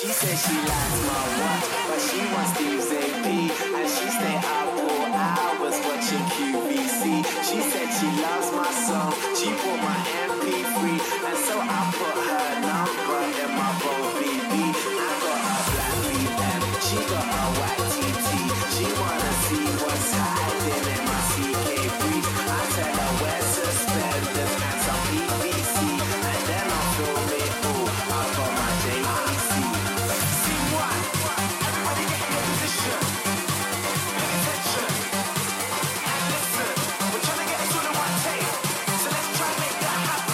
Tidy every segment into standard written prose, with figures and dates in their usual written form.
She said she likes my watch, but she wants Steve's AP. And she stay up all hours watching QVC. She said she loves my song, she bought my MP3. And so I put her number in my Bolt BB. I got her black BM, she got her white TT. She wanna see what's hiding in my CK brief. I tell her wear suspenders and some PVC. And then I'll film it all, I got my JVC. Scene one, everybody get in your position. Pay attention, and listen. We're trying to get this all in one take, so let's try and make that happen.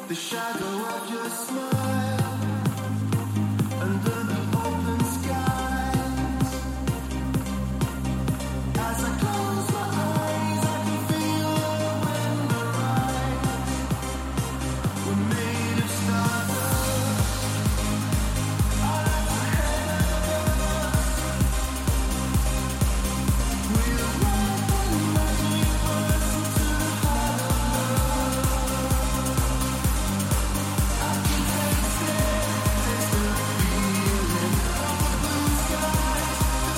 The shadow of your smile under the open skies. As I close my eyes, I can feel the wind arise. We're made of stardust. Our lives ahead of us. We'll ride the magic bus into the heart of love. I can taste it, taste the feeling of the blue skies.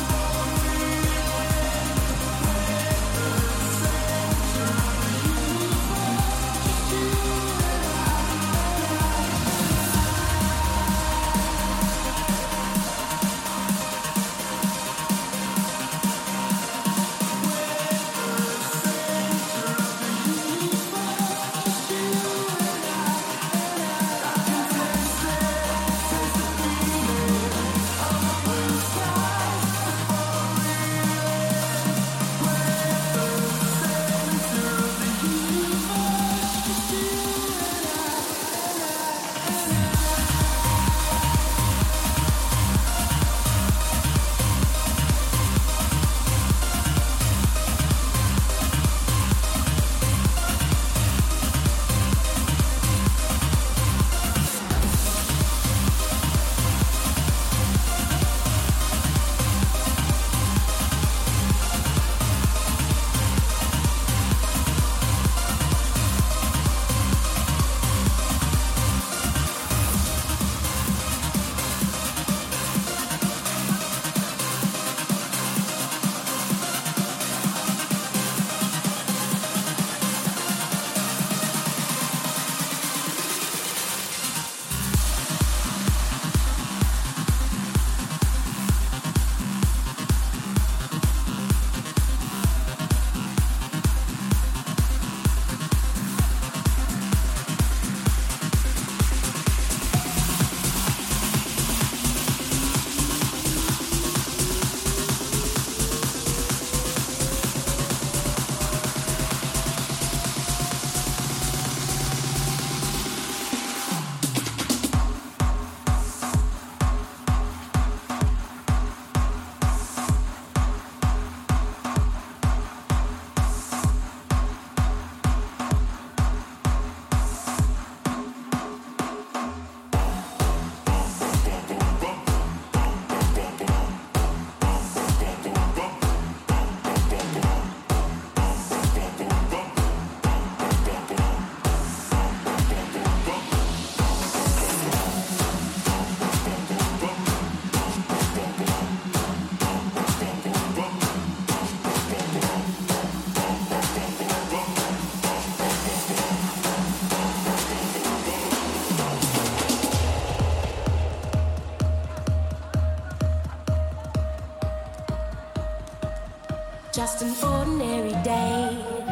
Just an ordinary day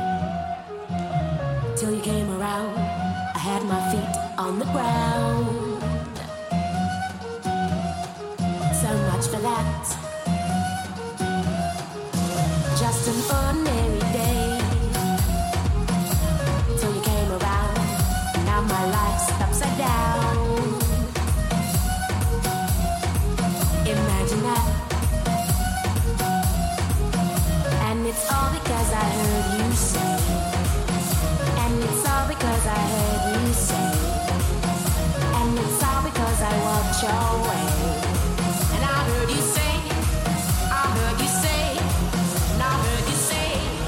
till you came around. I had my feet on the ground. So much for that. Just an ordinary day till you came around. Now my life's upside down. Imagine that. And it's all because I heard you say. And it's all because I heard you say. And it's all because I walked your way. And I heard you say, I heard you say, and I heard you say.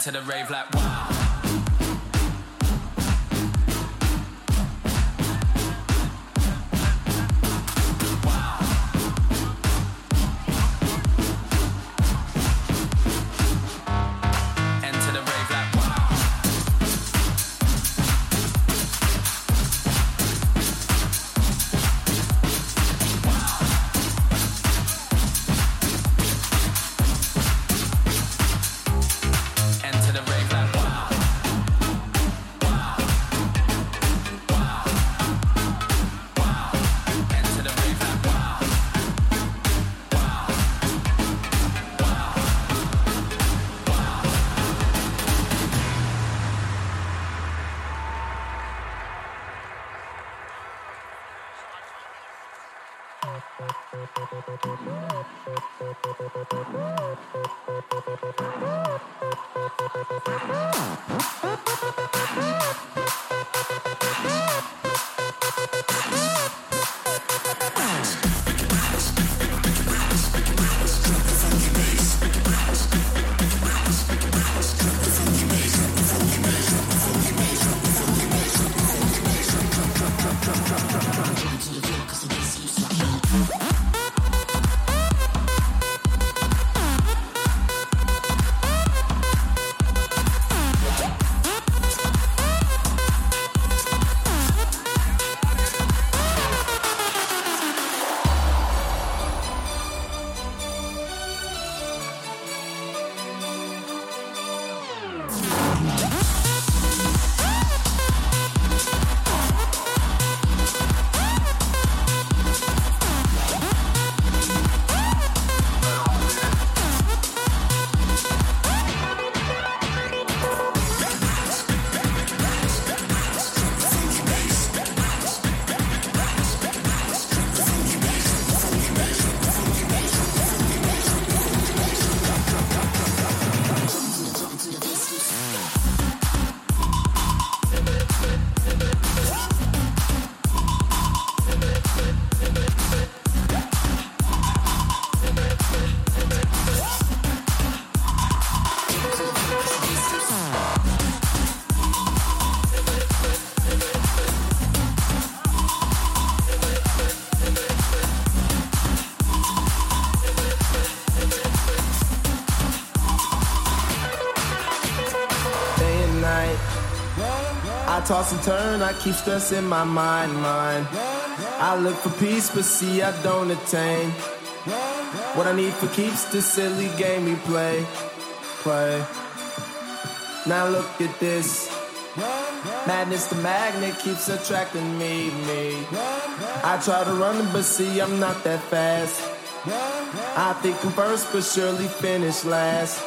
Enter the rave like wow. Toss and turn, I keep stressing my mind. I look for peace, but see I don't attain. What I need for keeps this silly game we play. Now look at this. Madness, the magnet keeps attracting me. I try to run, but see I'm not that fast. I think I'm first, but surely finish last.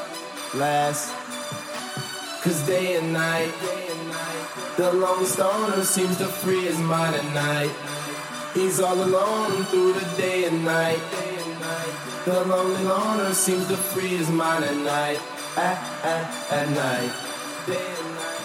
Cause day and night, the lonely stoner seems to free his mind at night. He's all alone through the day and night. The lonely loner seems to free his mind at night. At night. Day and night.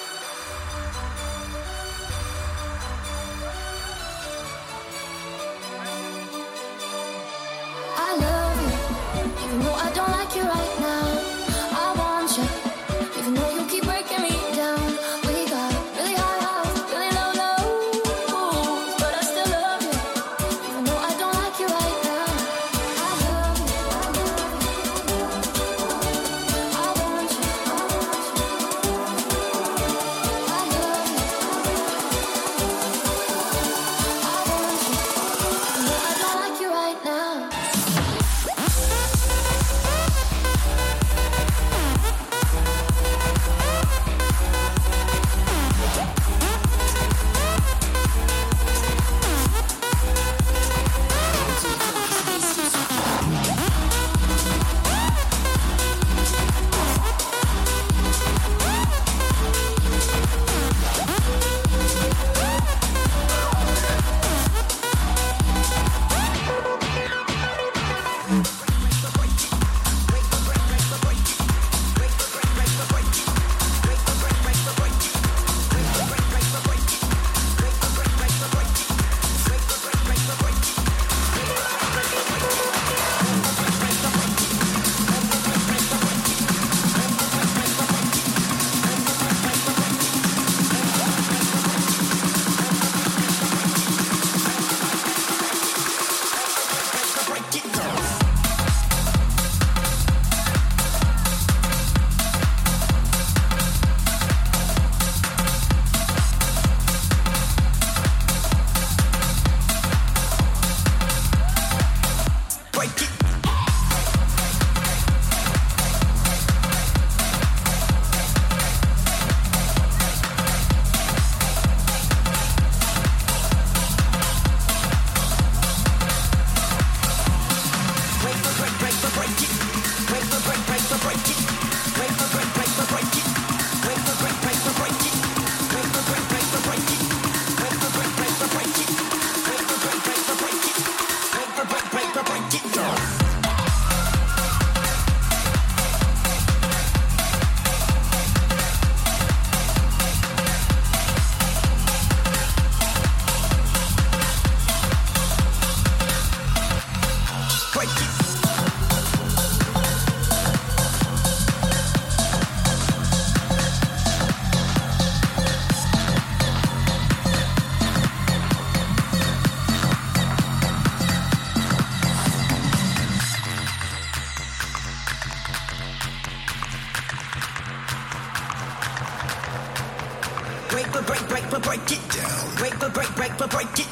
I love you, even though I don't like you right now. I want you, even though you keep breaking me down.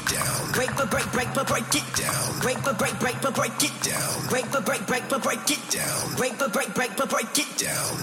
down. Break it down. Break it down. Break it down. Break it down. Break it down. Break it down. Break it down. Break it down.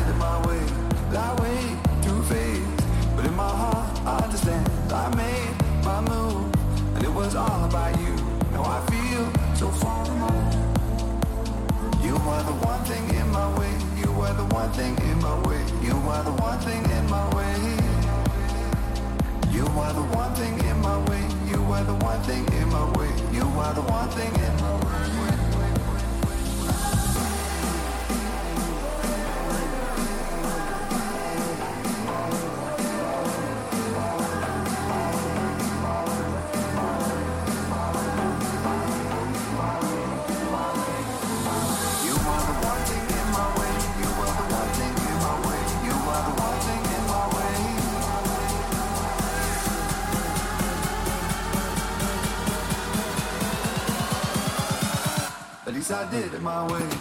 in my way, that way to fade. But in my heart, I understand. I made my move, and it was all about you. Now I feel so far removed. You were the one thing in my way. You were the one thing in my way. You were the one thing in my way. You were the one thing in my way. You were the one thing in my way. You were the one thing in my way. At least I did it my way.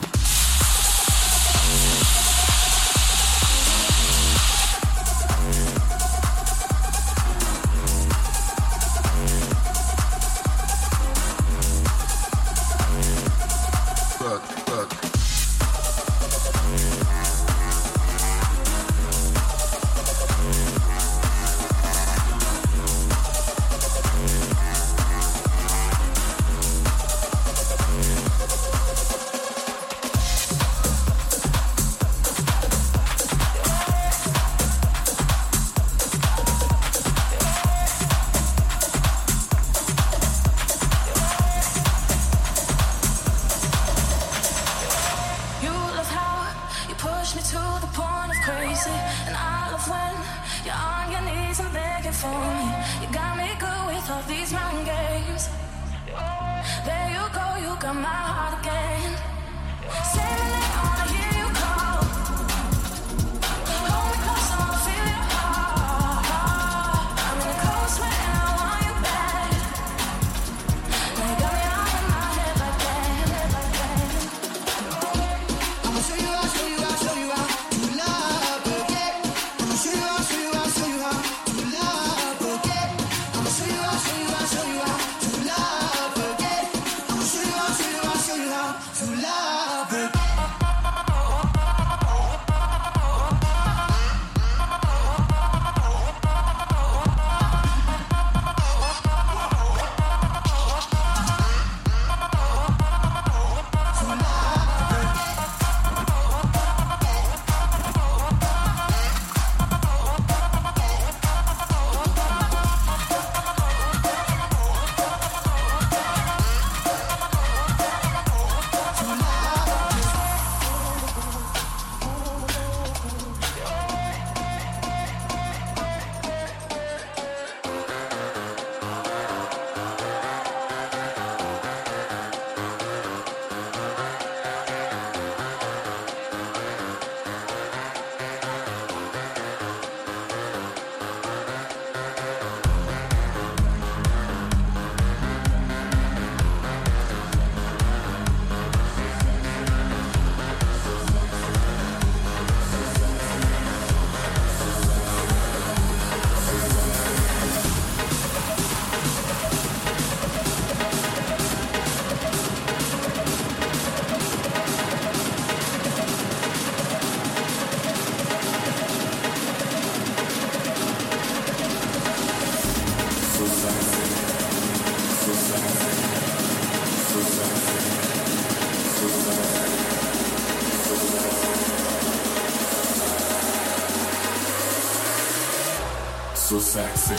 So sexy.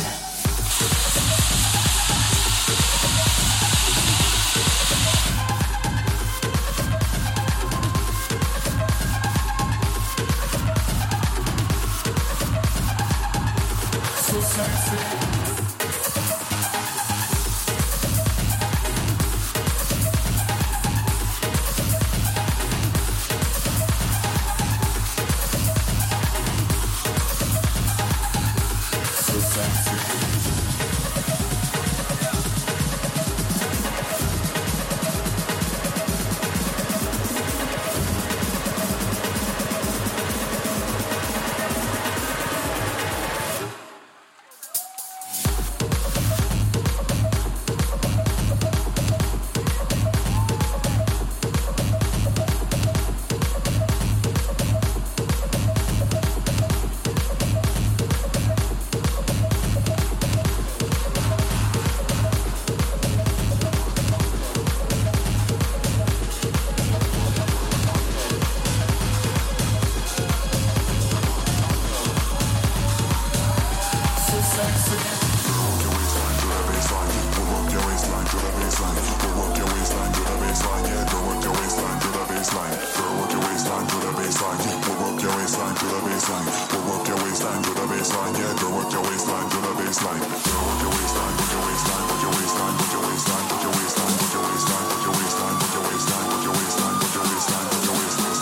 baseline. We'll work your waistline to the baseline. Yeah, girl, work your waistline to the baseline. Girl, work your waistline, work your waistline, work your waistline, work your waistline, work your waistline, work your waistline, work your waistline, work your waistline, work your waistline, work your waistline, work your waistline,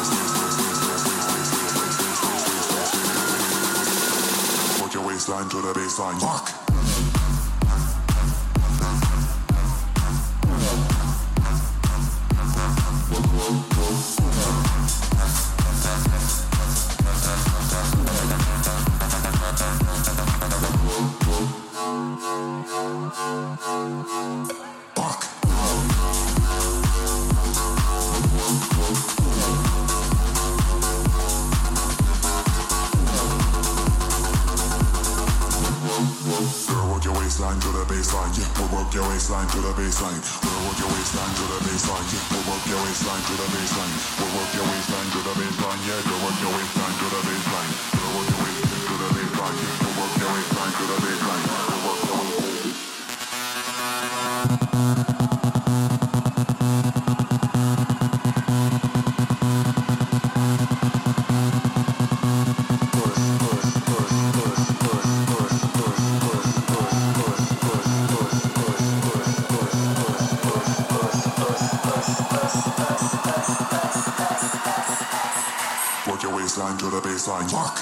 work your waistline to the baseline. Rock. Waistline to the baseline. We'll work your waistline to the baseline. Yeah, we'll work your waistline to the baseline. We'll work your waistline to the baseline. Yeah, we'll work your waistline to the baseline. We'll work your waistline to the baseline. Yeah, we'll work your waistline to the baseline. We'll work your waistline. Waistline to the baseline. Rock.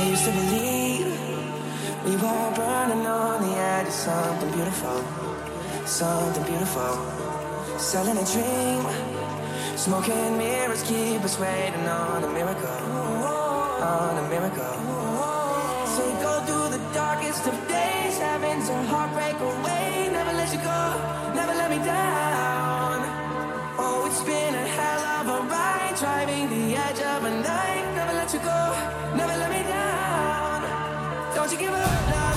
I used to believe we were burning on the edge of something beautiful, something beautiful. Selling a dream, smoking mirrors keep us waiting on a miracle, on a miracle. So you go through the darkest of days, having to heartbreak away. Never let you go, never let me down. Oh, it's been a hell of a ride, driving the edge of a night. Never let you go, never let me down. Don't you give up now.